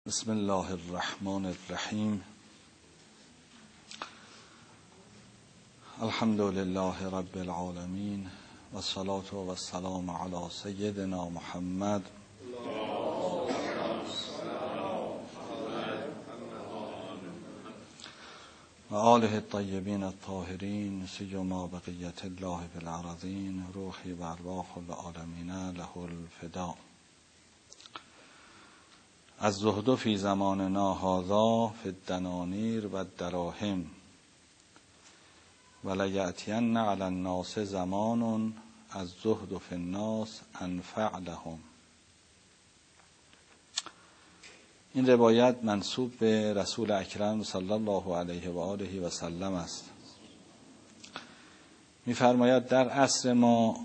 بسم الله الرحمن الرحیم. الحمد لله رب العالمین و الصلاة و السلام علی سیدنا محمد و آله الطیبین الطاهرین سیما بقیت الله فی الارضین روحی و ارواح العالمین له الفدا. از زهد فی زماننا هذا فی الدنانیر و الدراهم و لیأتین علی الناس زمان از زهد فی الناس انفع لهم. این روایت منسوب به رسول اکرم صلی الله علیه و آله و سلم است. می‌فرماید در عصر ما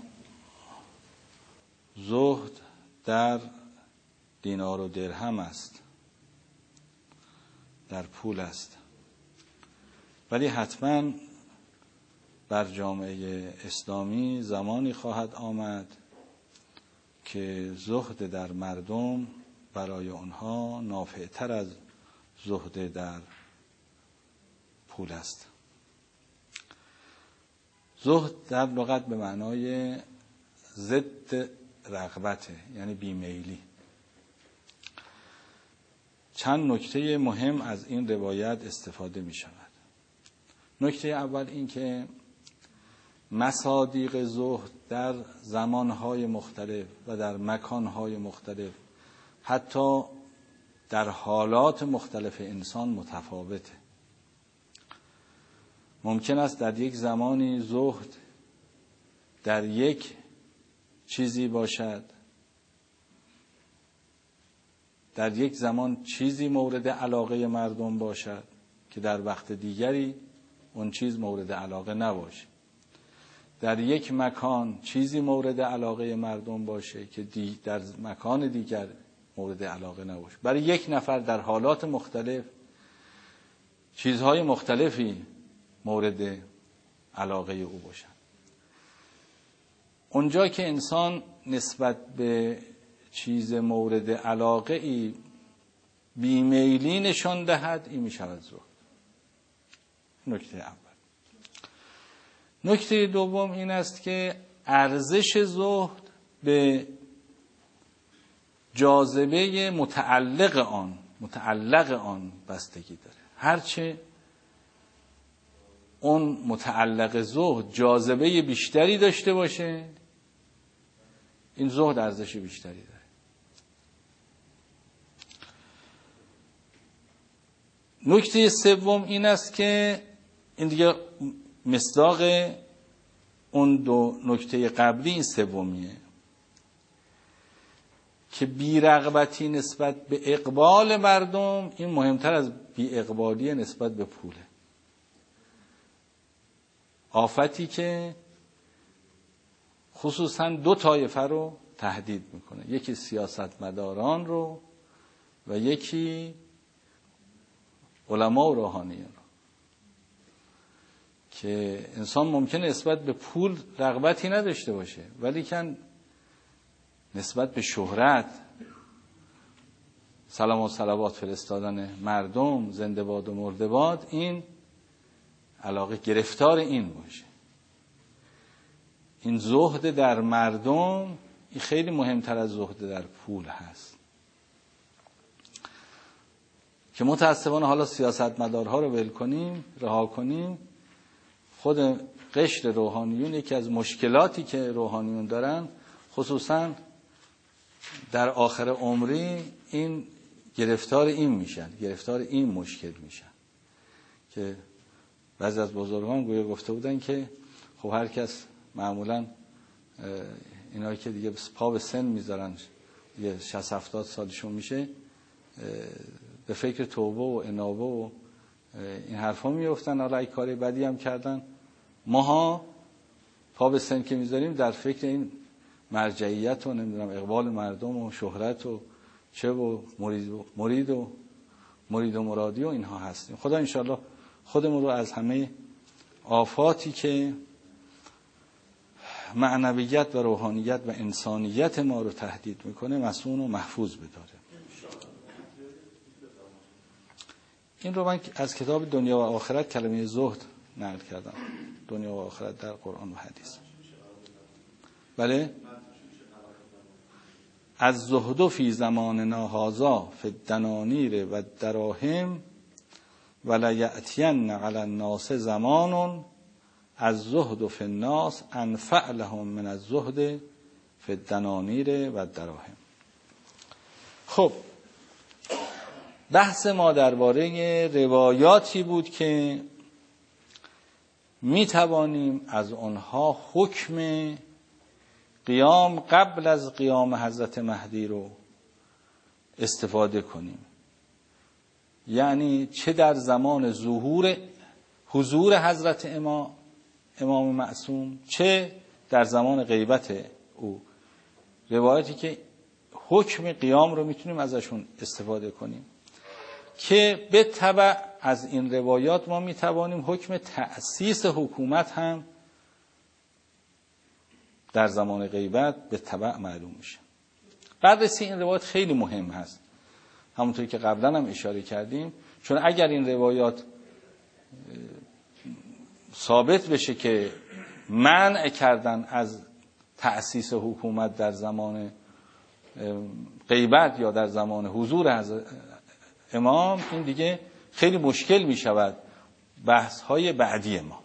زهد در دینار و درهم است، در پول است، ولی حتما بر جامعه اسلامی زمانی خواهد آمد که زهد در مردم برای آنها نافعتر از زهد در پول است. زهد در لغت به معنای ضد رغبته، یعنی بیمیلی. چند نکته مهم از این روایت استفاده می شود. نکته اول این که مصادیق زهد در زمانهای مختلف و در مکانهای مختلف، حتی در حالات مختلف انسان متفاوته. ممکن است در یک زمانی زهد در یک چیزی باشد، در یک زمان چیزی مورد علاقه مردم باشد که در وقت دیگری اون چیز مورد علاقه نباشه. در یک مکان چیزی مورد علاقه مردم باشه که در مکان دیگر مورد علاقه نباشه. برای یک نفر در حالات مختلف چیزهای مختلفی مورد علاقه او باشن. اونجا که انسان نسبت به چیز مورد علاقه ای بیمیلی نشان دهد، این می شود زهد. نکته اول. نکته دوم این است که ارزش زهد به جاذبه متعلق آن بستگی داره. هرچه اون متعلق زهد جاذبه بیشتری داشته باشه، این زهد ارزش بیشتری داره. نکته سوم این است که این دیگه مصداق اون دو نکته قبلی این سومیه که بی‌رغبتی نسبت به اقبال مردم این مهمتر از بی‌اقبالی نسبت به پوله. آفتی که خصوصا دو طایفه رو تهدید میکنه، یکی سیاستمداران رو و یکی علما و روحانیان رو، که انسان ممکنه نسبت به پول رغبتی نداشته باشه ولی کن نسبت به شهرت، سلام و صلوات فرستادن مردم، زنده باد و مرده باد، این علاقه گرفتار این باشه. این زهد در مردم این خیلی مهمتر از زهد در پول هست که متاسفانه حالا سیاستمدارها رو ول کنیم، رها کنیم. خود قشر روحانیون یکی از مشکلاتی که روحانیون دارن، خصوصا در آخر عمری، این گرفتار این مشکل میشن که بعضی از بزرگان گویا گفته بودن که خب هر کس معمولا اینایی که دیگه پا به سن میذارن، یه 60-70 سالشون میشه، به فکر توبه و انابه و این حرفا میافتن. حالا ای کاری بدی هم کردن، ماها پا به سن که میذاریم در فکر این مرجعیت و نمیدونم اقبال مردم و شهرت و چه و مرید و مرادی و اینها هستیم. خدا انشالله خودمون رو از همه آفاتی که معنویت و روحانیت و انسانیت ما رو تهدید میکنه مصون و محفوظ بداره. این رو من از کتاب دنیا و آخرت کلمه زهد نقل کردم. دنیا و آخرت در قرآن و حدیث. بله؟ از زهد فی زماننا هذا فی الدنانیر و الدراهم ولا یأتین علی الناس زمان از زهد فی الناس انفع لهم من الزهد فی الدنانیر و الدراهم. خب بحث ما درباره روایاتی بود که می توانیم از آنها حکم قیام قبل از قیام حضرت مهدی رو استفاده کنیم. یعنی چه در زمان حضور حضرت امام معصوم، چه در زمان غیبت او. روایتی که حکم قیام رو میتونیم ازشون استفاده کنیم که به تبع از این روایات ما میتوانیم حکم تأسیس حکومت هم در زمان غیبت به تبع معلوم میشه. بررسی این روایات خیلی مهم هست، همونطوری که قبلا هم اشاره کردیم، چون اگر این روایات ثابت بشه که منع کردن از تأسیس حکومت در زمان غیبت یا در زمان حضور حضرت امام، این دیگه خیلی مشکل می شود بحث های بعدی ما.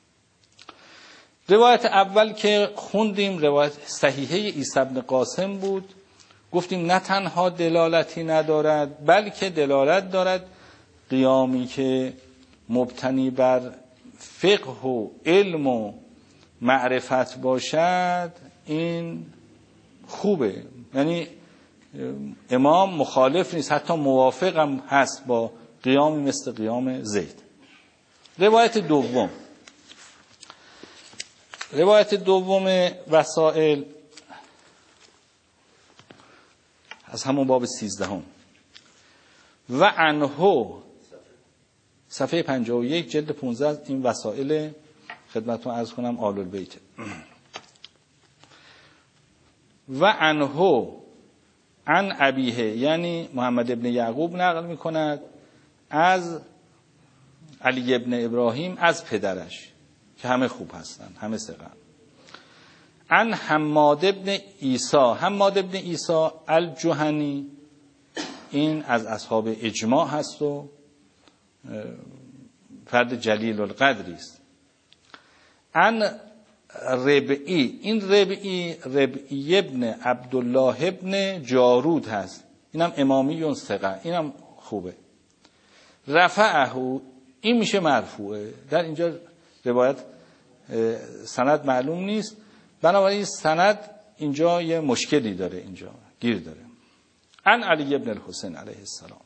روایت اول که خوندیم روایت صحیحه عیسی بن قاسم بود. گفتیم نه تنها دلالتی ندارد بلکه دلالت دارد قیامی که مبتنی بر فقه و علم و معرفت باشد این خوبه. یعنی امام مخالف نیست، حتی موافق هم هست با قیامی مثل قیام زید. روایت دوم وسائل از همون باب 13 و عنه صفحه 51 جلد 15 این وسائل خدمتتون عرض کنم آل البیت. و عنه عن ابیه یعنی محمد ابن یعقوب نقل میکند از علی ابن ابراهیم از پدرش که همه خوب هستن، همه ثقه. عن حماد ابن عیسی الجهنی، این از اصحاب اجماع هست و فرد جلیل القدری است. عن ربعی، این ربعی ابن عبدالله ابن جارود هست، اینم امامی ثقه، اینم خوبه. رفعه، این میشه مرفوعه. در اینجا روایت سند معلوم نیست، بنابراین سند اینجا یه مشکلی داره، اینجا گیر داره. عن علی ابن الحسین علیه السلام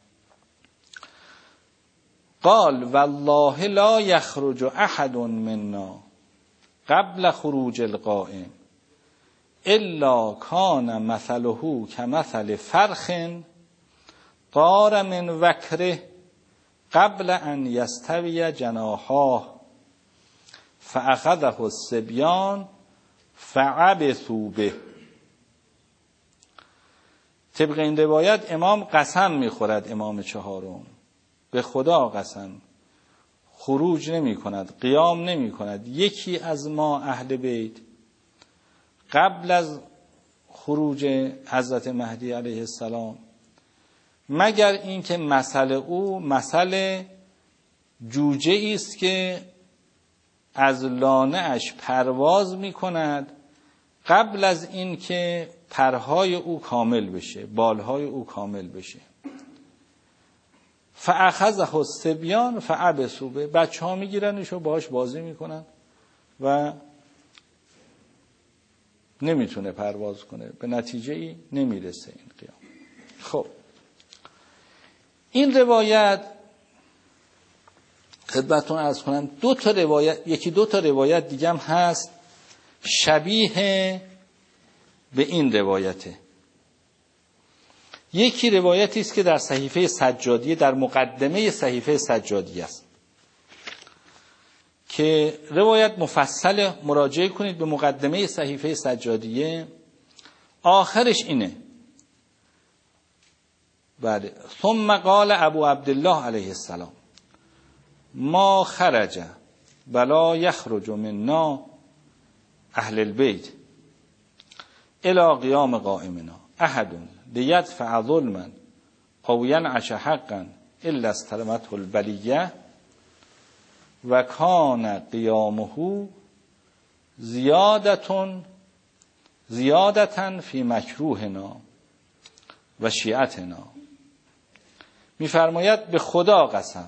قال والله لا یخرج احد منا قبل خروج القائم الا کان مثله کمثل فرخ طار من وکره قبل ان یستوی جناحاه فاخذه الصبیان فعبثوا به. طبق این روایت امام قسم میخورد، امام چهارم، به خدا قسم، خروج نمی کند، قیام نمی کند یکی از ما اهل بیت قبل از خروج حضرت مهدی علیه السلام مگر اینکه مثل او مثل جوجه است که از لانه اش پرواز می کند قبل از اینکه پرهای او کامل بشه، بالهای او کامل بشه. فاخذه الصبیان فعبثوا به، بچه ها میگیرنش و باهاش بازی میکنن و نمیتونه پرواز کنه، به نتیجه ای نمیرسه این قیام. خب این روایت خدمتتون عرض کنم یکی دو تا روایت دیگه هم هست شبیه به این روایته. یکی روایتی است که در صحیفه سجادیه، در مقدمه صحیفه سجادیه است که روایت مفصل، مراجعه کنید به مقدمه صحیفه سجادیه. آخرش اینه بله. ثم قال ابو عبدالله علیه السلام ما خرج ولا یخرج منا اهل البیت الى قیام قائمنا احد لیدفع ظلما او ینعش حقا الا استلمته البلیه و کان قیامه زیادتن فی مکروهنا و شیعتنا. میفرماید به خدا قسم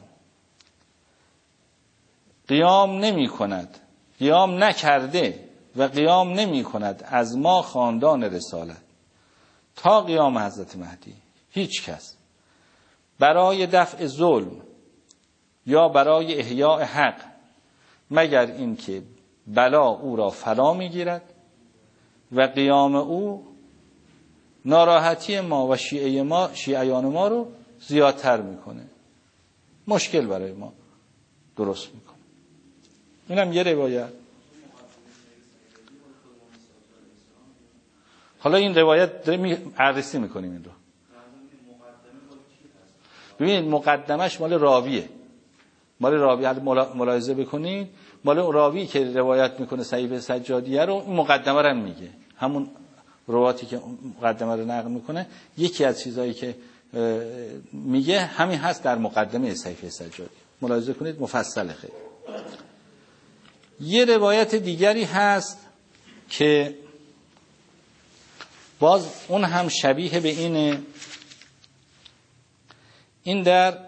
قیام نمی کند، قیام نکرده و قیام نمی کند از ما خاندان رسالت تا قیام حضرت مهدی هیچ کس برای دفع ظلم یا برای احیاء حق مگر اینکه بلا او را فرا میگیرد و قیام او ناراحتی ما و شیعیان ما رو زیادتر میکنه، مشکل برای ما درست میکنه. اینم یه روایت. حالا این روایت داریم بررسی میکنیم این رو. ببینید مقدمش مال راویه، مال راوی ملاحظه بکنید، مال اون راوی که روایت میکنه صحیفه سجادیه رو این مقدمه رو میگه، همون رواتی که مقدمه رو نقل میکنه یکی از چیزایی که میگه همین هست در مقدمه صحیفه سجادیه. ملاحظه کنید مفصله خیلی. یه روایت دیگری هست که باز اون هم شبیه به اینه، این در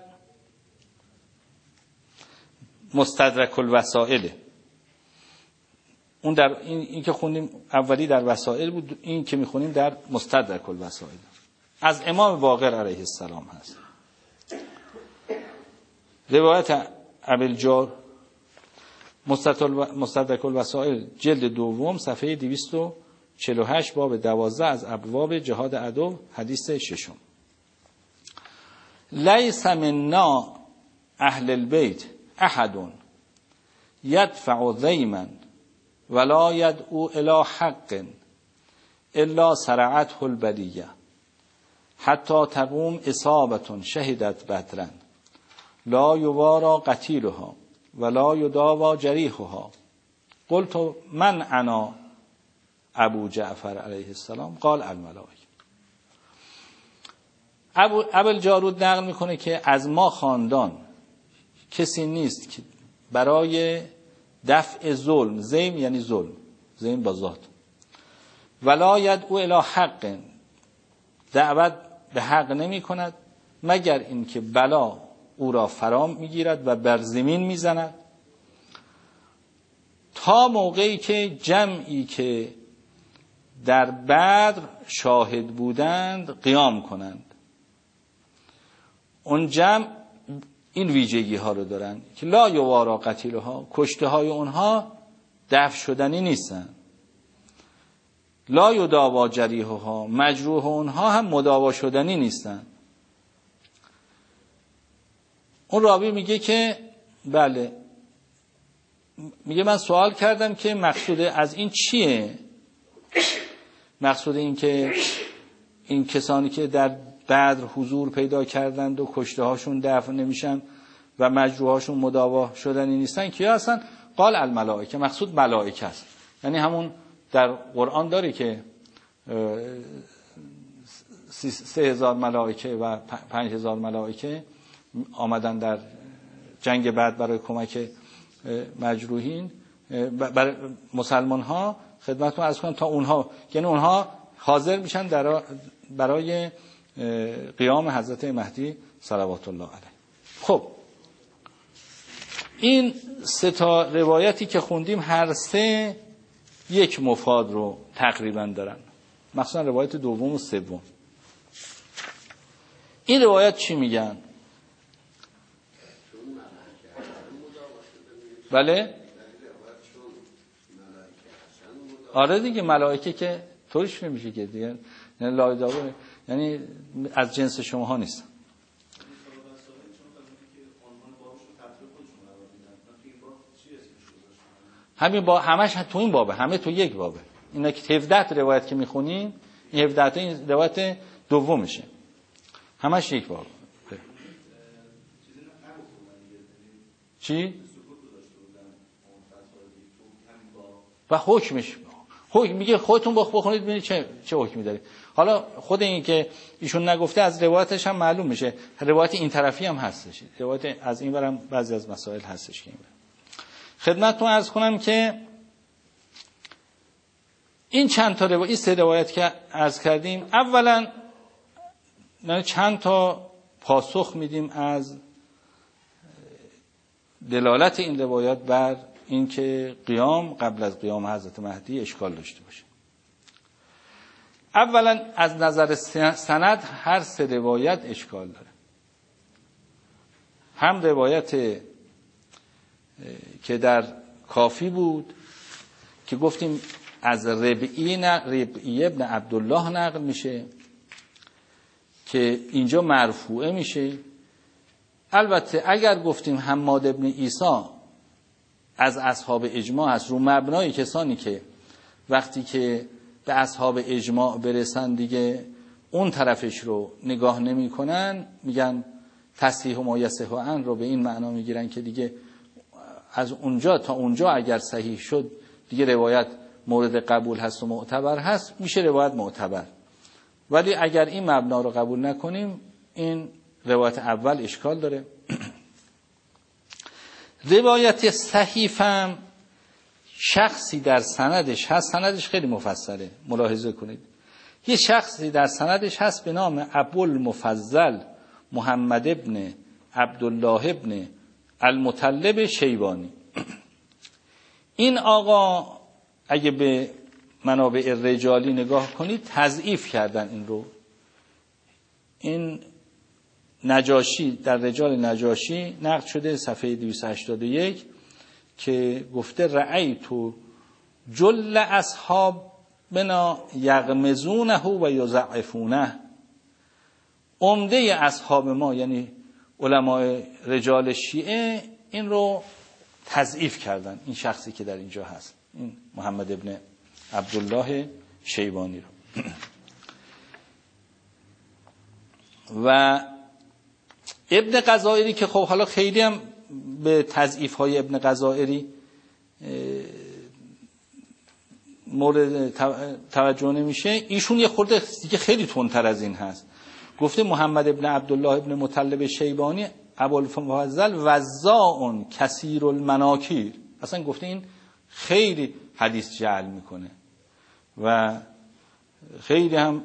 مستدرک الوسائل، اون در این که خوندیم اولی در وسائل بود، این که میخونیم در مستدرک الوسائل از امام باقر علیه السلام هست. روایت ابوالجار مستدرک الوسائل جلد دوم صفحه 248 باب 12 از ابواب جهاد عدو حدیث 6. لیس منا اهل البیت احد یدفع ذیما ولا یدعو الی حق الا سرعته البلیه حتی تقوم اصابه شهدت بدرا لا یوارا قتیلها ولا یداوا جریحها. قلت من انا ابو جعفر علیه السلام قال الملائکه. ابوالجارود نقل میکنه که از ما خاندان کسی نیست که برای دفع ظلم، زیم یعنی ظلم، زیم با ذات، ولا یدعو الی حق، دعوت به حق نمی کند مگر اینکه بلا او را فرا میگیرد و بر زمین میزند، تا موقعی که جمعی که در بدر شاهد بودند قیام کنند. اون جمع این ویژگی ها رو دارن که لا یوارا قتیلها، کشته های اونها دفع شدنی نیستن، لا یداوا جریحها، مجروح اونها هم مداوا شدنی نیستن. اون راوی میگه که بله، میگه من سوال کردم که مقصود از این چیه؟ مقصود این که این کسانی که در بدر حضور پیدا کردند و کشته هاشون دفع نمیشن و مجروح هاشون مداوا شدنی نیستن کیا هستن؟ قال الملائکه، مقصود ملائکه است. یعنی همون در قرآن داره که 3000 ملائکه و 5000 ملائکه آمدن در جنگ بعد برای کمک مجروحین برای مسلمان ها. خدمتتون عرض کنم تا اونها، یعنی اونها حاضر میشن برای قیام حضرت مهدی صلوات الله علیه. خب این سه تا روایتی که خوندیم هر سه یک مفاد رو تقریبا دارن، مخصوصا روایت دوم و سوم. این روایت چی میگن؟ بله آره دیگه، ملائکه که طوریش نمیشه که دیگه، یعنی لایداوه، یعنی از جنس شماها نیستن. همین با همش تو این بابه، همه تو یک بابه. اینا که 17 روایت که میخونیم، این 17 این روایت دومشه. همش یک بار. چی؟ و حکمش حکم میگه خودتون بخونید ببینید چه حکمی داره. حالا خود این که ایشون نگفته از روایتش هم معلوم میشه، روایت این طرفی هم هستش، روایت از این برم بعضی از مسائل هستش که این خدمتتون عرض کنم که این چند تا روایت، این 3 روایت که عرض کردیم، اولا چند تا پاسخ میدیم از دلالت این روایات بر این که قیام قبل از قیام حضرت مهدی اشکال داشته باشه. اولا از نظر سند هر 3 روایت اشکال داره. هم روایت که در کافی بود که گفتیم از ربعی ابن عبدالله نقل میشه که اینجا مرفوعه میشه. البته اگر گفتیم حماد ابن عیسی از اصحاب اجماع هست، رو مبنای کسانی که وقتی که به اصحاب اجماع برسن دیگه اون طرفش رو نگاه نمی کنن، میگن تصحیح و ما یصح عنه رو به این معنا میگیرن که دیگه از اونجا تا اونجا اگر صحیح شد دیگه روایت مورد قبول هست و معتبر هست، میشه روایت معتبر. ولی اگر این مبنا رو قبول نکنیم این روایت اول اشکال داره. روایت صحیفم شخصی در سندش هست، سندش خیلی مفصله ملاحظه کنید، یه شخصی در سندش هست به نام ابوالمفضل محمد ابن عبدالله ابن المطلب شیبانی. این آقا اگه به منابع رجالی نگاه کنید تضعیف کردن این رو. این نجاشی در رجال نجاشی نقد شده صفحه 281 که گفته رأیت جل اصحاب بنا یغمزونه و یضعفونه. عمده اصحاب ما یعنی علمای رجال شیعه این رو تضعیف کردن، این شخصی که در اینجا هست، این محمد ابن عبدالله شیبانی رو. و ابن غزائری که خب حالا خیلی هم به تضعیف های ابن غزائری مورد توجه نمیشه، ایشون یه خورده دیگه خیلی تندتر از این هست. گفته محمد ابن عبدالله ابن مطلب شیبانی ابوالفضل وزاع کثیر المناکیر. اصلا گفته این خیلی حدیث جعل میکنه و خیلی هم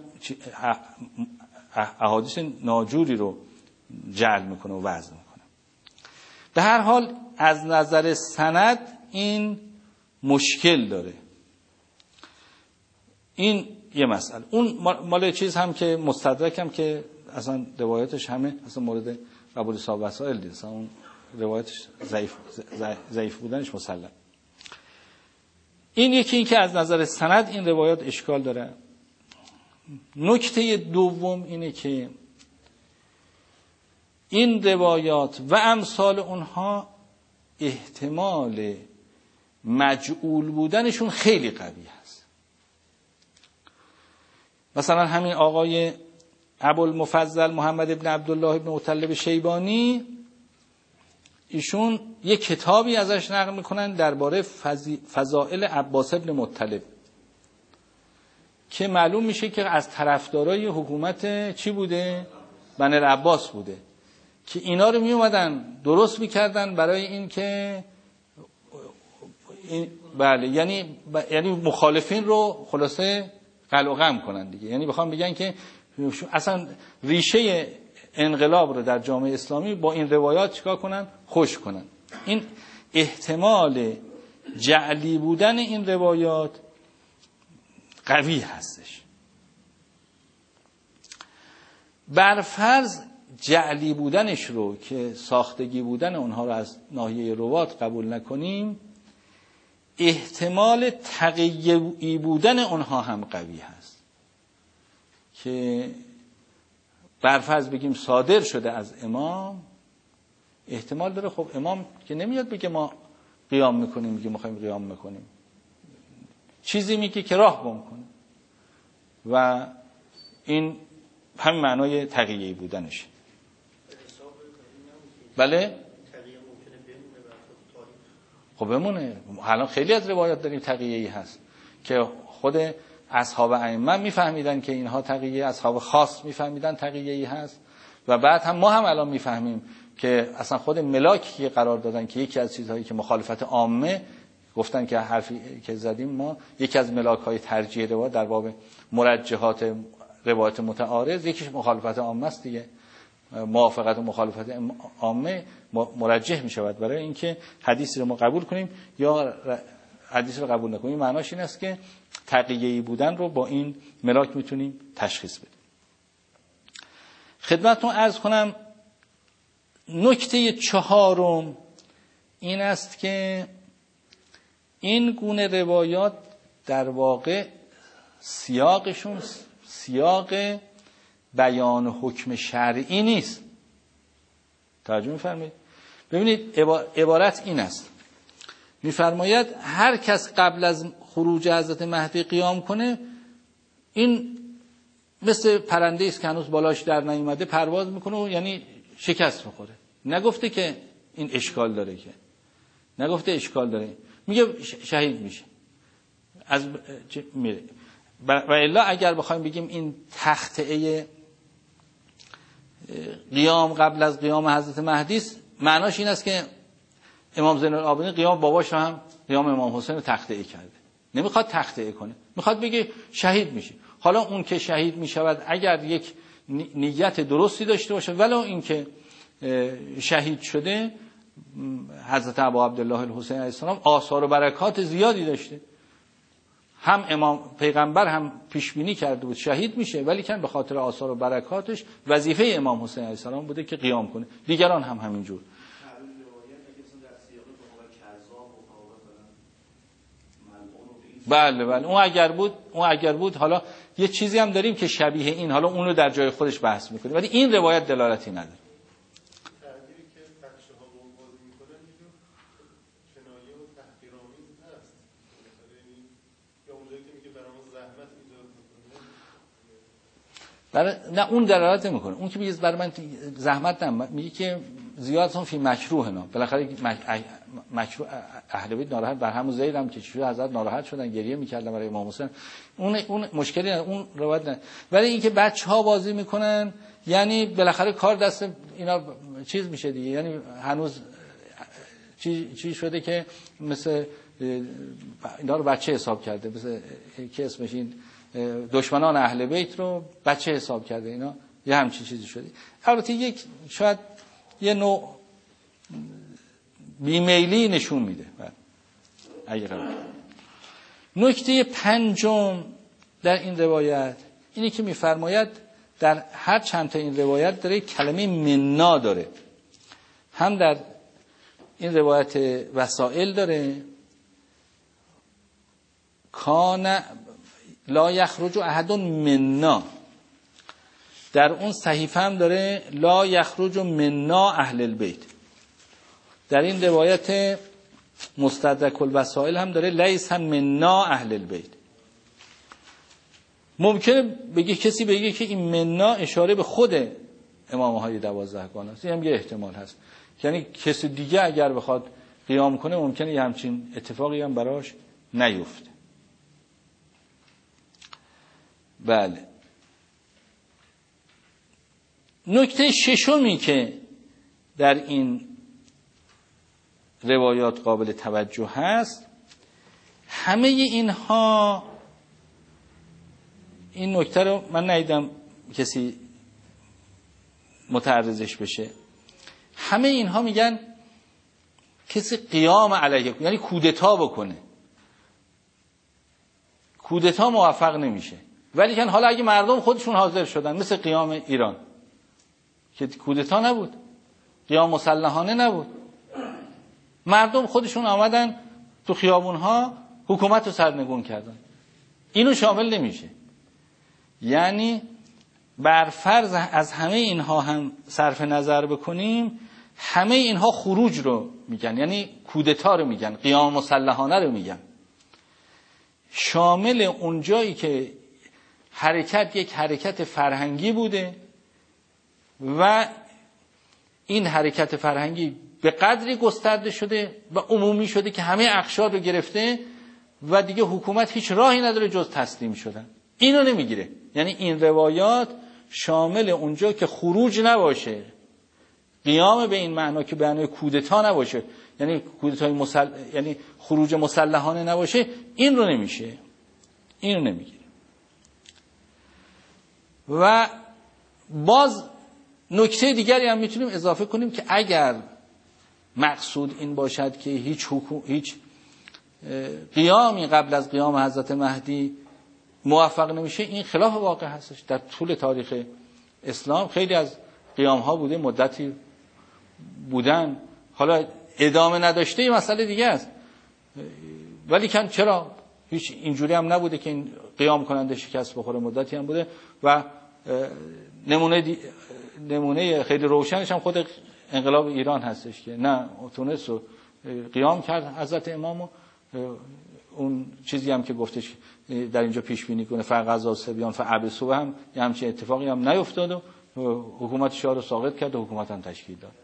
احادیث ناجوری رو جعل میکنه و وضع میکنه. به هر حال از نظر سند این مشکل داره. این یه مسئله. اون مال چیز هم که مستدرک هم که اصلا روایتش همه اصلا مورد قبول صاحب وسائل نیست، اصلا اون روایتش ضعیف بودنش مسلم. این یکی این که از نظر سند این روایات اشکال داره. نکته دوم اینه که این روایات و امثال اونها احتمال مجعول بودنشون خیلی قوی هست. مثلا همین آقای ابوالمفضل محمد ابن عبدالله ابن مطلب شیبانی، ایشون یک کتابی ازش نقل میکنن درباره فضائل عباس ابن مطلب که معلوم میشه که از طرفدارای حکومت چی بوده؟ بنی العباس بوده، که اینا رو می اومدن درست میکردن برای این که بله یعنی مخالفین رو خلاصه قلقم کنن دیگه. یعنی بخوام بگن که اصلا ریشه انقلاب رو در جامعه اسلامی با این روایات چیکار کنن؟ خوش کنن. این احتمال جعلی بودن این روایات قوی هستش. بر فرض جعلی بودنش رو که ساختگی بودن اونها رو از ناحیه روات قبول نکنیم، احتمال تقیی بودن اونها هم قوی هست که بر فرض بگیم صادر شده از امام، احتمال داره خب امام که نمیاد بگه ما قیام میکنیم، میگه میخوایم قیام میکنیم، چیزی میگه که راه گم کنه و این همین معنای تقیه‌ای بودنشه. بله خب بمونه. الان خیلی از روایات داریم تقیه‌ای هست که خود اصحاب ائمه میفهمیدن که اینها تقیه، اصحاب خاص میفهمیدن تقیه‌ای هست و بعد هم ما هم الان میفهمیم که اصلا خود ملاکی قرار دادن که یکی از چیزهایی که مخالفت عامه گفتن که حرفی که زدیم ما، یکی از ملاک‌های ترجیح روایت در باب مرجحات روایت متعارض یکیش مخالفت عامه است دیگه. موافقت و مخالفت عامه مرجح می شود برای اینکه حدیثی رو ما قبول کنیم یا حدیث رو قبول نکنیم. معناش این است که تقیه‌ای بودن رو با این ملاک میتونیم تشخیص بدیم. خدمتتون عرض کنم نکته چهارم این است که این گونه روایات در واقع سیاقشون سیاق بیان حکم شرعی نیست. توجه می‌فرمایید؟ ببینید عبارت این است، می‌فرماید هر کس قبل از خروج حضرت مهدی قیام کنه این مثل پرنده است که هنوز بالاش در نیامده پرواز میکنه و یعنی شکست میخوره. نگفته که این اشکال داره، که نگفته اشکال داره، میگه شهید میشه از میره. و الا اگر بخوایم بگیم این تخطئه قیام قبل از قیام حضرت مهدی است، معناش این است که امام زین العابدین قیام باباش رو هم قیام امام حسین رو تخطئه کرده. نمیخواد تخطئه کنه، میخواد بگه شهید میشه. حالا اون که شهید میشود اگر یک نیت درستی داشته باشه، ولو این که شهید شده حضرت ابا عبدالله الحسین علیه السلام آثار و برکات زیادی داشته، هم امام پیغمبر هم پیش بینی کرده بود شهید میشه، ولی که به خاطر آثار و برکاتش وظیفه امام حسین علیه السلام بوده که قیام کنه. دیگران هم همینجور. بله اون اگر بود حالا یه چیزی هم داریم که شبیه این، حالا اون رو در جای خودش بحث میکنیم، ولی این روایت دلالتی نداره. تعبیری که بچه‌ها بازی میکنن اینو کنایه و تحقیرآمیز هست. یا اونجایی که میگه برامون زحمت ایجاد میکنه. نه اون دلالت نمیکنه. اون که میگه برای من زحمت نه، میگه که زیادتون فی مکروه نه. بالاخره مکروه اهل بیت ناراحت، بر همون زید هم که چجوری حضرت ناراحت شدن گریه میکردن برای امام حسین، اون مشکلی نه، اون روایت نه. ولی اینکه بچه‌ها بازی میکنن یعنی بالاخره کار دست اینا چیز میشه دیگه، یعنی هنوز چی شده که مثل اینا رو بچه حساب کرده، مثل که اسمش این دشمنان اهل بیت رو بچه حساب کرده، اینا یه همچین چیزی شده. البته یک شاید یه نوع بیمیلی نشون میده. نکته پنجم در این روایت اینه که میفرماید در هر چند تا این روایت داره کلمه منا داره، هم در این روایت وسائل داره کان لا یخرج احد منا، در اون صحیفه هم داره لا یخرج منا اهل البیت، در این روایت مستدرک الوسائل هم داره لیس منا اهل البیت. ممکنه بگه کسی بگه که این منا اشاره به خود امامهای 12 گانه است، این هم یه احتمال هست، یعنی کسی دیگه اگر بخواد قیام کنه ممکنه یه همچین اتفاقی هم براش نیفته. بله. نکته ششمی که در این روایات قابل توجه هست، همه اینها، این نکته رو من ندیدم کسی متعرضش بشه، همه اینها میگن کسی قیام علیه یعنی کودتا بکنه، کودتا موفق نمیشه، ولی که حالا اگه مردم خودشون حاضر شدن مثل قیام ایران که کودتا نبود، قیام مسلحانه نبود، مردم خودشون آمدن تو خیابونها حکومت رو سرنگون کردن، اینو شامل نمیشه. یعنی بر فرض از همه اینها هم صرف نظر بکنیم، همه اینها خروج رو میگن، یعنی کودتا رو میگن، قیام مسلحانه رو میگن، شامل اون جایی که حرکت یک حرکت فرهنگی بوده و این حرکت فرهنگی به قدری گسترده شده و عمومی شده که همه اقشار رو گرفته و دیگه حکومت هیچ راهی نداره جز تسلیم شدن. اینو نمیگیره. یعنی این روایات شامل اونجا که خروج نباشه، قیام به این معنا که به معنای کودتا نباشه، یعنی کودتای یعنی خروج مسلحانه نباشه، این رو نمیشه، اینو نمیگیره. و باز نکته دیگری هم میتونیم اضافه کنیم که اگر مقصود این باشد که هیچ قیامی قبل از قیام حضرت مهدی موفق نمیشه، این خلاف واقع هستش. در طول تاریخ اسلام خیلی از قیام ها بوده، مدتی بودن، حالا ادامه نداشته این مسئله دیگه است، ولی چرا هیچ اینجوری هم نبوده که این قیام کننده شکست بخوره، مدتی هم بوده. و نمونه خیلی روشنش هم خود انقلاب ایران هستش که نه تونست رو قیام کرد حضرت امام و اون چیزی هم که گفتش در اینجا پیش بینی کنه فقضا سبیان فعبسو، هم یه همچین اتفاقی هم نیفتاد و حکومت شاه رو ساقط کرد و حکومت هم تشکیل داد.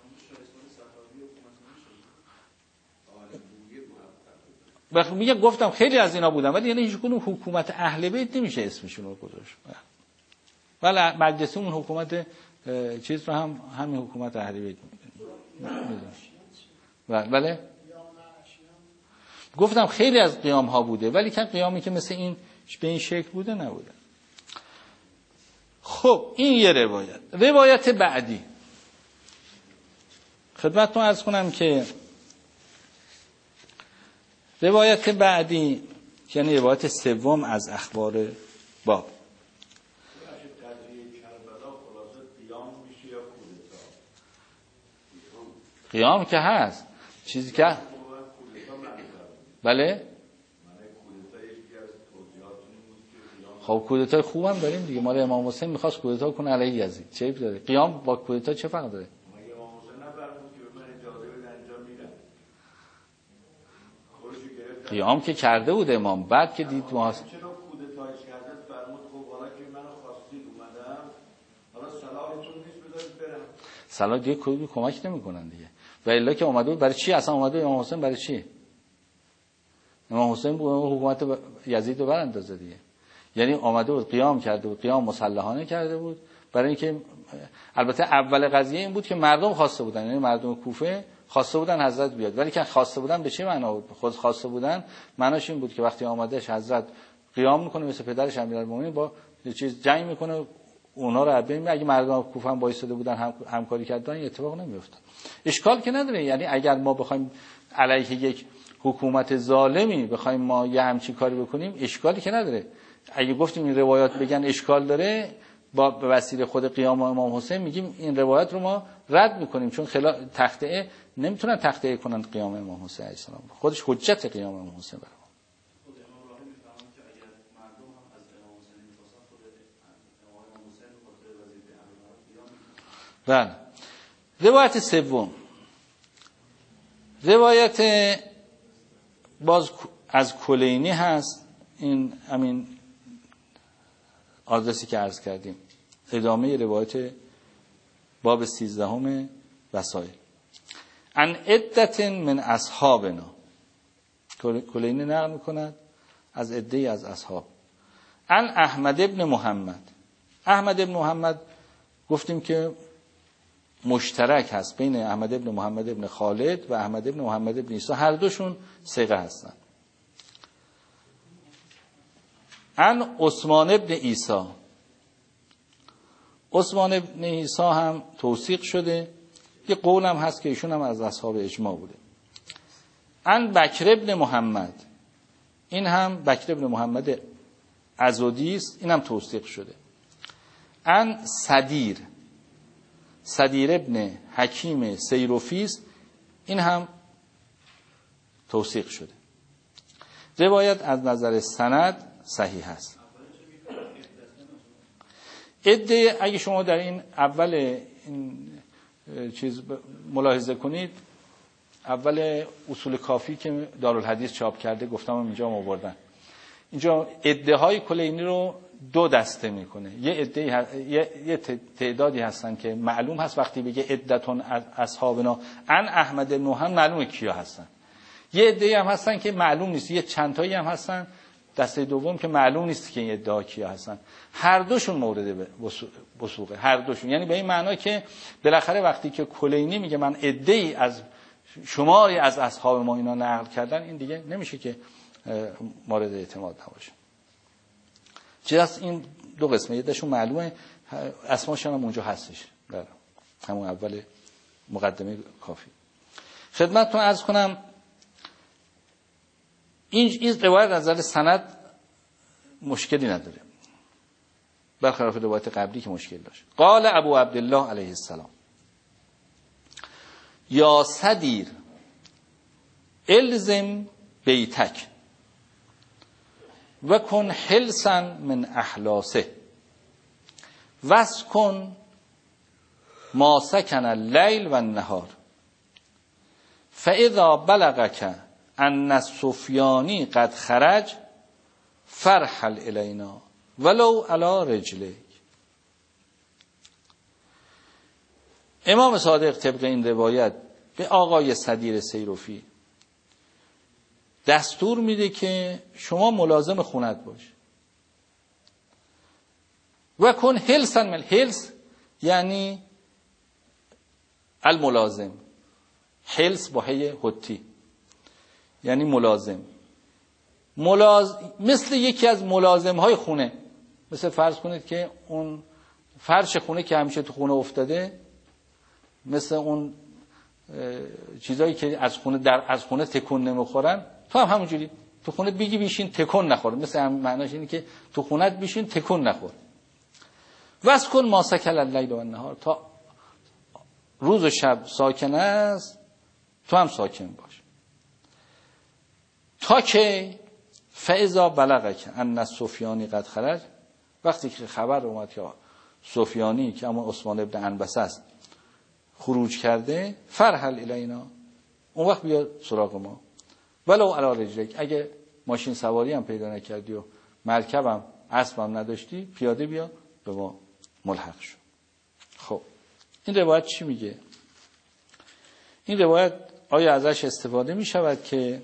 میگه گفتم خیلی از اینا بودن، ولی یعنی هیچ کدوم حکومت اهل بیت نمیشه اسمشون رو گذاشت. ولی مجلسی اون حکومت چیز رو هم همین حکومت اهل بیت بله گفتم خیلی از قیام ها بوده، ولی قیامی که مثل این به این شکل بوده نبوده. خب این یه روایت بعدی خدمتتون عرض کنم که روایت بعدی یعنی روایت سوم از اخبار باب. قیام که هست چیزی که بله خب کودتای خوبم داریم دیگه. مال امام حسین میخواست کودتا کنه علیه یزید، چه عیب داره؟ قیام با کودتا چه فرق داره؟ قیام که کرده بود امام، بعد که دید ما چرا کودتاش کرد فرمود خب حالا که منو خواستید اومدم، حالا صلاحتون نیست بذارید برم. صلاح دیگه کمک نمیکنن دیگه. و الا که اومده بود برای چی اصلا اومده امام حسین؟ برای چی امام حسین حکومت یزید رو براندازه دیگه؟ یعنی اومده بود قیام کرده بود، قیام مسلحانه کرده بود برای اینکه البته اول قضیه این بود که مردم خواسته بودن، یعنی مردم کوفه خواسته بودن حضرت بیاد، ولی که خواسته بودن به چه معنا بود؟ خود خواسته بودن معناش این بود که وقتی آمدهش حضرت قیام میکنه مثل پدرش امیرالمومنین با چیز جنگ میکنه اونا رو عبین. اگه مردم کوفه هم وایساده بودن همکاری کردن این اتفاق نمیافتاد. اشکال که نداره. یعنی اگر ما بخوایم علیه یک حکومت ظالمی بخوایم ما یه همچین کاری بکنیم اشکالی که نداره. اگه گفتیم این روایات بگن اشکال داره، با به وسیله خود قیام امام حسین میگیم این روایت رو ما رد میکنیم، چون تخطئه نمیتونن تخطئه کنن قیام امام حسین علیه السلام، خودش حجت قیام امام حسین برام. خود امام راهی میفهمن که اگر مردم هم از امام حسین میخواستن خود امام حسین به خاطر وظیفه امیر قیام. بله. روایت سوم، روایت باز از کلینی هست، این همین آدرسی که عرض کردیم، ادامه روایت باب 13 وسائل. ان عدت من اصحابنا، کلینی نقل میکند از عده‌ای از اصحاب. ان احمد ابن محمد، احمد ابن محمد گفتیم که مشترک هست بین احمد ابن محمد ابن خالد و احمد ابن محمد ابن عیسی، هر دوشون ثقه هستن. ان عثمان ابن عیسی، عثمان ابن عیسی هم توثیق شده، یه قول هم هست که ایشون هم از اصحاب اجماع بوده. ان بکر ابن محمد، این هم بکر ابن محمد عضدی است، این هم توثیق شده. ان صدیر، صدیر ابن حکیم سیروفی است، این هم توثیق شده. روایت از نظر سند صحیح است. عده اگه شما در این اول این چیز ملاحظه کنید، اول اصول کافی که دارالحدیث چاپ کرده گفتم اینجا آوردن، اینجا عده های کلینی رو دو دسته میکنه. یه تعدادی هستن که معلوم هست وقتی بگه عدتون از اصحابنا عن احمد بن محمد معلومه کیا هستن. یه عده‌ای هم هستن که معلوم نیست، یه چند تایی هم هستن دسته دوم که معلوم نیست که این ادعا کیا هستن. هر دوشون مورد وثوقه، هر دوشون. یعنی به این معنا که بالاخره وقتی که کلینی میگه من عده‌ای از شماری از اصحاب ما اینا نقل کردن، این دیگه نمیشه که مورد اعتماد نباشه. چرا این دو قسمه، یه دشون معلومه، اسماشون هم اونجا هستش در همون اول مقدمه کافی. خدمتتون عرض کنم این روایت از نظر سند مشکلی نداره، برخلاف روایت قبلی که مشکل داشت. قال ابو عبدالله علیه السلام یا صدیر الزم بیتک و کن حلسا من احلاسه واسکن ما سکن اللیل و النهار فاذا بلغک ان السفیانی قد خرج فرحل الینا ولو علی رجلیک. امام صادق طبق این روایت به آقای صدیر سیرفی دستور میده که شما ملازم خونت باش و کن حلسا من حلس یعنی الملازم، حلس با هی حتی یعنی ملازم. مثل یکی از ملازم های خونه، مثل فرض کنید که اون فرش خونه که همیشه تو خونه افتاده، مثل اون چیزایی که از خونه تکون نمیخورن، تو هم همونجوری تو خونه بگی بیشین تکون نخور، مثل هم معناش اینه که تو خونت بیشین تکون نخور. واسکن ما سکن اللیل و النهار، تا روز و شب ساکن است تو هم ساکن باش. تا که فاذا بلغک ان السفیانی قد خرج، وقتی که خبر اومد که سفیانی که اما عثمان ابن عنبسه است خروج کرده، فرحل الینا، اون وقت بیا سراغ ما. ولو علی رجلک، اگه ماشین سواری هم پیدا نکردی و مرکبم اسبم نداشتی، پیاده بیا به ما ملحق شو. خب این روایت چی میگه؟ این روایت آیا ازش استفاده میشود که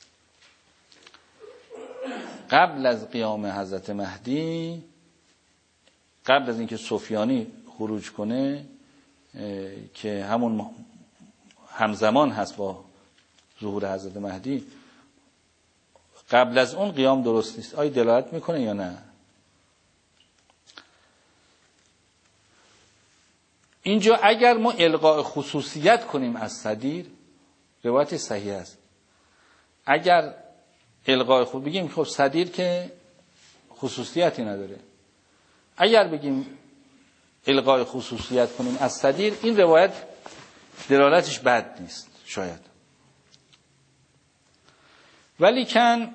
قبل از قیام حضرت مهدی، قبل از اینکه سفیانی خروج کنه که همون همزمان هست با ظهور حضرت مهدی، قبل از اون قیام درست نیست، آیا دلالت میکنه یا نه؟ اینجا اگر ما القاء خصوصیت کنیم از صدیر، روایت صحیح است. اگر القاء خود بگیم خب صدیر که خصوصیتی نداره، اگر بگیم القاء خصوصیت کنیم از صدیر، این روایت دلالتش بد نیست شاید، ولی کن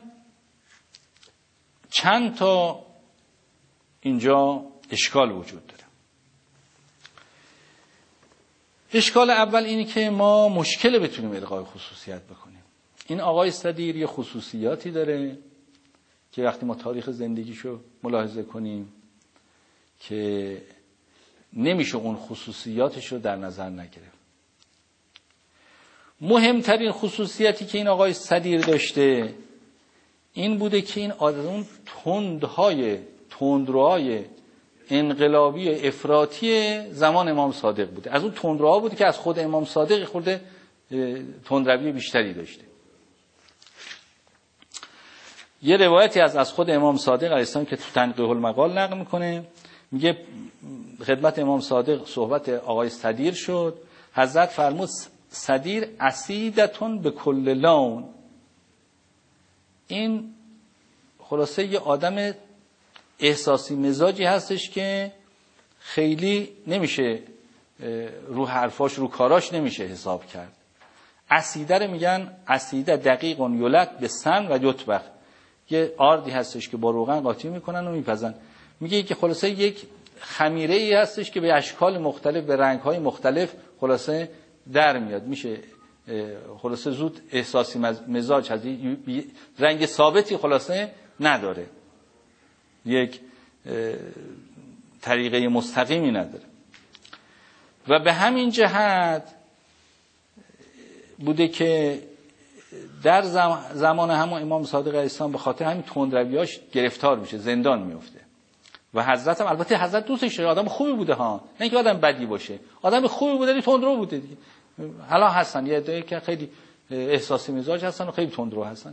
چند تا اینجا اشکال وجود داره. اشکال اول اینه که ما مشکل بتونیم القاء خصوصیت بکنیم. این آقای صدیر یه خصوصیاتی داره که وقتی ما تاریخ زندگیشو ملاحظه کنیم که نمیشه اون خصوصیاتش رو در نظر نگرفت. مهمترین خصوصیتی که این آقای صدیر داشته این بوده که این اون تندروهای انقلابی افراطی زمان امام صادق بوده. از اون تندروها بوده که از خود امام صادق خورده تندروی بیشتری داشته. یه روایتی از خود امام صادق علیه السلام که تو تنقیح المقال نقل میکنه، میگه خدمت امام صادق صحبت آقای صدیر شد، حضرت فرمود صدیر اسیدتون به کل لون. این خلاصه یه آدم احساسی مزاجی هستش که خیلی نمیشه رو حرفاش رو کاراش نمیشه حساب کرد. اسیده رو میگن اسیده دقیقون یولد به سن و یطبخ، یه آردی هستش که با روغن قاطی میکنن و میپزن. میگه که خلاصه یک خمیره ای هستش که به اشکال مختلف به رنگ‌های مختلف خلاصه در میاد، میشه خلاصه زود احساسی مزاج هست، رنگ ثابتی خلاصه نداره، یک طریقه مستقیمی نداره. و به همین جهت بوده که در زمان همون امام صادق علیه السلام به خاطر همین تندرویاش گرفتار میشه، زندان میفته. و حضرت هم البته حضرت دوستش داشت، آدم خوبی بوده ها، نه اینکه آدم بدی باشه، آدم خوبی بوده، تندرو بوده دیگه. حالا هستن یه عده‌ای که خیلی احساسی مزاج هستن و خیلی تندرو هستن.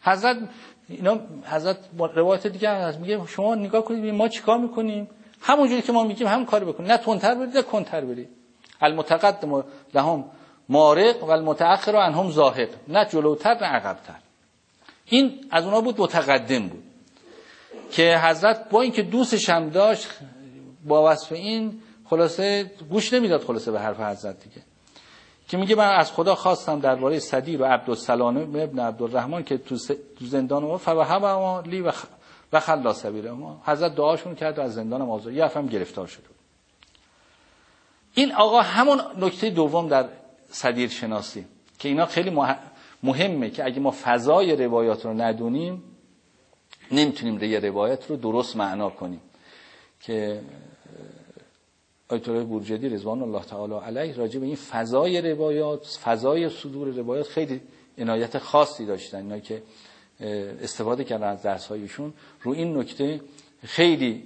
حضرت روایت دیگه هست میگه شما نگاه کنید ما چیکار میکنیم، همونجوری که ما میگیم همون کارو بکنید، نه تندتر برید نه کنتر برید. المتقدم لهم مارق و المتأخر عنهم زاهق، نه جلوتر نه عقبتر. این از اونا بود، متقدم بود که حضرت با اینکه دوستش هم داشت با وصف این خلاصه گوش نمیداد خلاصه به حرف حضرت دیگه، که میگه من از خدا خواستم درباره صدیر و عبدالسلام ابن عبدالرحمن که تو زندان ما فوهب لی و خلا سبیل ما، حضرت دعاشون کرد و از زندانم آزاد، یه دفعه گرفتار شد. این آقا همون نکته دوم در صدیر شناسی که اینا خیلی مهمه که اگه ما فضای روایات رو ندونیم نمیتونیم یه روایت رو درست معنا کنیم. که آیت الله بورجدی رضوان الله تعالی علیه راجع به این فضای روایات، فضای صدور روایات خیلی عنایت خاصی داشتن. اینا که استفاده کردن از درس‌های ایشون رو این نکته خیلی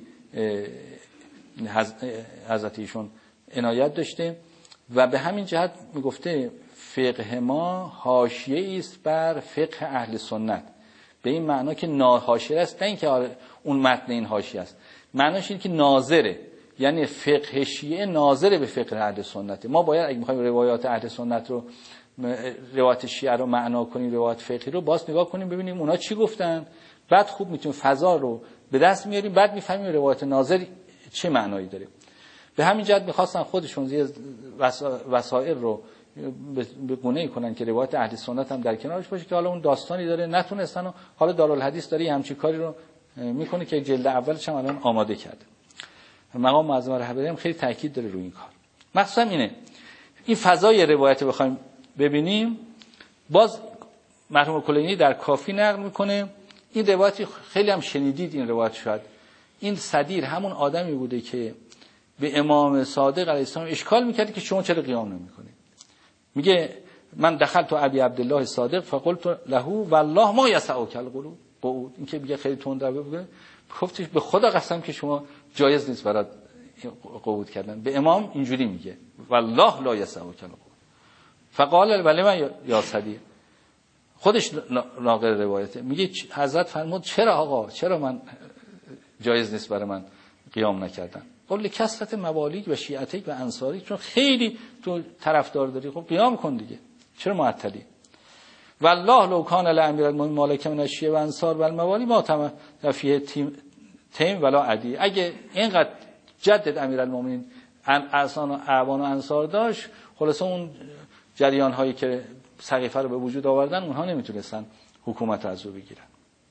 حضرت ایشون عنایت داشته. و به همین جهت میگفته فقه ما حاشیه‌ای است بر فقه اهل سنت، به این معنا که حاشیه است، نه اینکه اون متن این حاشیه است، معناش اینه که ناظره، یعنی فقه شیعه ناظره به فقه اهل سنت. ما باید اگه می‌خوایم روایات اهل سنت رو، روایات شیعه رو معنا کنیم، روایات فقهی رو باز نگاه کنیم ببینیم اونا چی گفتن، بعد خوب میتونیم فضا رو به دست میاریم، بعد میفهمیم روایات ناظر چه معنایی داره. به همین جهت می‌خواستن خودشون وسائل رو به گونه‌ای کنن که روایت اهل سنت هم در کنارش باشه، که حالا اون داستانی داره نتونستن و حالا دارالحدیث داره همچین کاری رو میکنه که جلد اولش هم الان آماده کرده. مقام معظم رهبری هم خیلی تاکید داره روی این کار. مقصودم اینه این فضای روایت رو بخوایم ببینیم، باز مرحوم کلینی در کافی نقل میکنه این روایتی خیلی هم شنیدید این روایت، شاید این صدیر همون آدمی بوده که به امام صادق علیه السلام اشکال میکرد که شما چرا قیام نمیکنید. میگه من دخلت تو ابی عبدالله صادق فقلت له والله ما یسعک القعود. این که میگه خیلی تند بگه، گفتش به خدا قسم که شما جایز نیست برات قعود کردن. به امام اینجوری میگه والله لا یسعک القعود. فقال ولی من یا صدیر، خودش ناقل روایته، میگه حضرت فرمود چرا آقا، چرا من جایز نیست برای من قیام نکردن؟ قول کثرت موالیک و شیعتیک و انصاریک، چون خیلی تو طرفدار داری، خب قیام کن دیگه، چرا معطلی؟ والله لو کان لامیر المؤمنین مالک من الشیعه و انصار و الموالی ما تم فیه تیم ولا عدی. اگه اینقدر جدد امیرالمومنین اعصان و اعوان و انصار داشت، خلاصه اون جریان هایی که سقیفه رو به وجود آوردن اونها نمیتونستن حکومت از او بگیرن.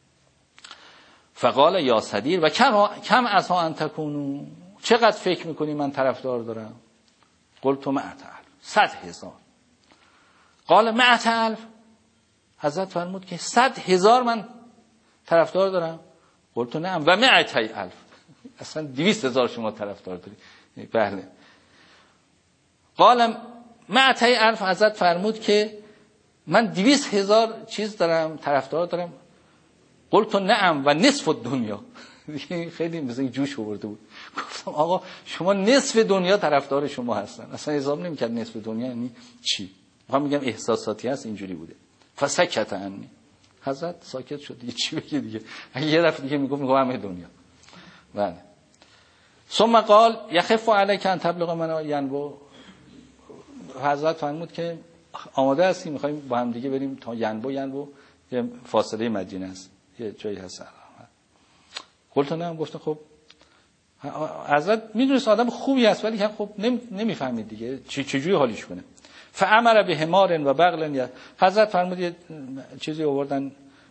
فقال یا صدیر و کم عسا ان تکونوا، چقدر فکر میکنی من طرفدار دارم؟ قلت 100,000. قال 100,000. حضرت فرمود که 100,000 من طرفدار دارم؟ قلت نعم و 200,000. اصلا 200,000 شما طرفدار داری؟ بله. قال 200,000. حضرت فرمود که من 200,000 چیز دارم، طرفدار دارم. قلت نعم و نصف الدنیا. خیلی مثلا جوش آورده بود. گفتم آقا شما نصف دنیا طرفدار شما هستن، اصلا حساب نمی‌کرد نصف دنیا یعنی چی. میخوام میگم احساساتی هست، اینجوری بوده. فسکت عنی. حضرت ساکت شد دیگه، چی بگه دیگه، اگه یه دفعه دیگه میگم همه دنیا. بله. ثم قال یخف علیک ان تبلغ من ینبو. حضرت فرمود که آماده هستی میخوایم با هم دیگه بریم تا ینبو یه فاصله مدینه است، یه جایی هست. قلت نه. گفتم خب حضرت میدونست آدم خوبی است ولی خب نمیفهمید دیگه چجوری حالیش کنه. فامر به حمار و بغل. حضرت فرمود یه چیزی آوردن،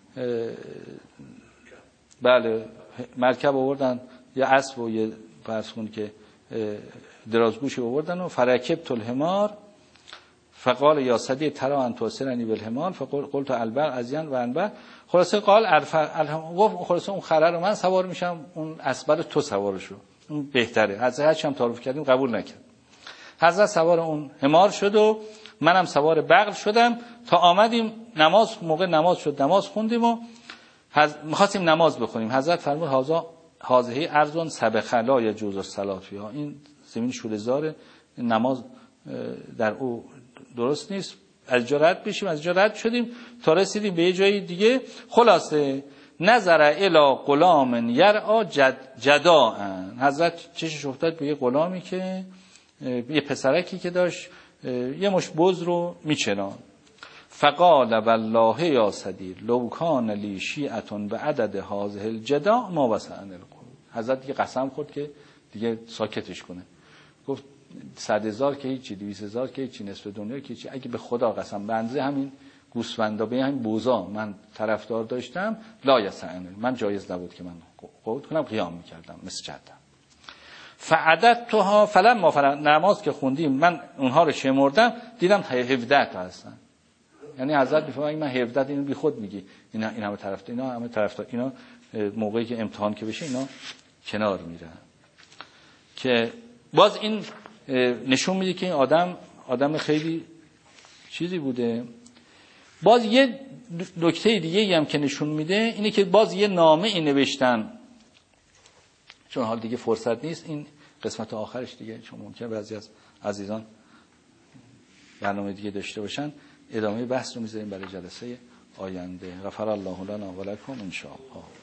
بله مرکب آوردن، یه اسب و یه فرض کن که درازگوشی آوردن و فرکبت الحمار فقال یا صدی ترى ان توصلنی بالحمال فقلت البر ازین و انبر. خلاصه قال خلاصه اون خره رو من سوار میشم، اون اسبر تو سوار شو، اون بهتره. حضرت هرچی هم تعارف کردیم قبول نکرد. حضرت سوار اون حمار شد و منم سوار بغل شدم تا آمدیم موقع نماز شد، نماز خوندیم و می‌خواستیم نماز بخونیم. حضرت فرمود هذه ارض سبخ لا یجوز الصلاة فیها، این زمین شوره‌زار، نماز در او درست نیست، از جا رد بشیم. از جا رد شدیم تا رسیدیم به یه جای دیگه. خلاصه نظر الی غلام یرعی جداء، حضرت چشش افتاد به یه غلامی که یه پسرکی که داشت یه مش بز رو میچران. فقال والله یا صدیر لو کان لی شیعة بعدد هذه الجداء ما وسعنا القول. حضرت دیگه قسم خورد که دیگه ساکتش کنه. گفت 100,000 که هیچی، 200,000 که هیچی، نصف دنیا که هیچی، اگه به خدا قسم بنده همین گوسفندا به همین بوزا من طرفدار داشتم لا یسعن، من جایز نبود که من قعود کنم، قیام میکردم مسجدم. فعددتها فلما نماز که خوندیم من اونها رو شمردم دیدم 17 تا هستن. یعنی حضرت میفهمه من 17 اینو بی خود میگی، اینا همه طرفدار، اینا همه طرفدار، اینا موقعی که امتحان که بشه اینا کنار میرن. که باز این نشون میده که این آدم خیلی چیزی بوده. باز یه نکته دیگه هم که نشون میده اینه که باز یه نامه ای نوشتن، چون حال دیگه فرصت نیست این قسمت آخرش دیگه، چون ممکنه بعضی از عزیزان برنامه دیگه داشته باشن، ادامه بحث رو میذاریم برای جلسه آینده. غفر الله لنا و لکم ان شاء الله.